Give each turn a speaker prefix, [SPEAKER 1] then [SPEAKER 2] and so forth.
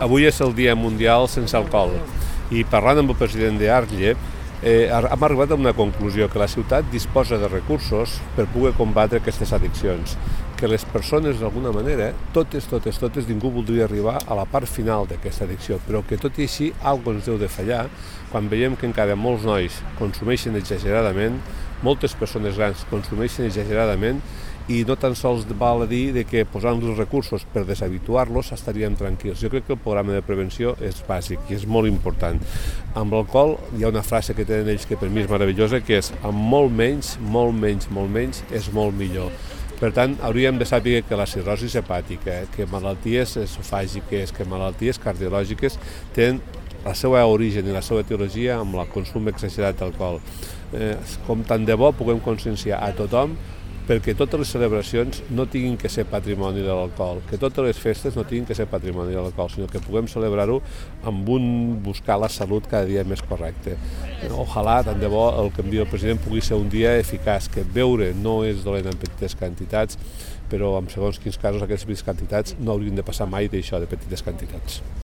[SPEAKER 1] Avui és el Dia Mundial sense alcohol i parlant amb el president d'Arlle hem arribat a una conclusió, que la ciutat disposa de recursos per poder combatre aquestes addiccions, que les persones d'alguna manera, totes, ningú voldria arribar a la part final d'aquesta addicció, però que tot i així alguna cosa ens deu de fallar quan veiem que encara molts nois consumeixen exageradament, moltes persones grans consumeixen exageradament i no tan sols val a dir que posant-los recursos per deshabituar-los estaríem tranquils. Jo crec que el programa de prevenció és bàsic i és molt important. Amb l'alcohol hi ha una frase que tenen ells que per mi és meravellosa, que és amb molt menys és molt millor. Per tant, hauríem de saber que la cirrosi hepàtica, que malalties esofàgiques, que malalties cardiològiques tenen el seu origen i la seva etiologia amb el consum exagerat d'alcohol. Com tant de bo puguem conscienciar a tothom perquè totes les celebracions no tinguin que ser patrimoni de l'alcohol, que totes les festes no tinguin que ser patrimoni de l'alcohol, sinó que puguem celebrar-ho amb buscar la salut cada dia més correcte. Ojalà, tant de bo, el que envia el president pugui ser un dia eficaç, que beure no és dolent en petites quantitats, però en segons quins casos aquestes petites quantitats no haurien de passar mai d'això, de petites quantitats.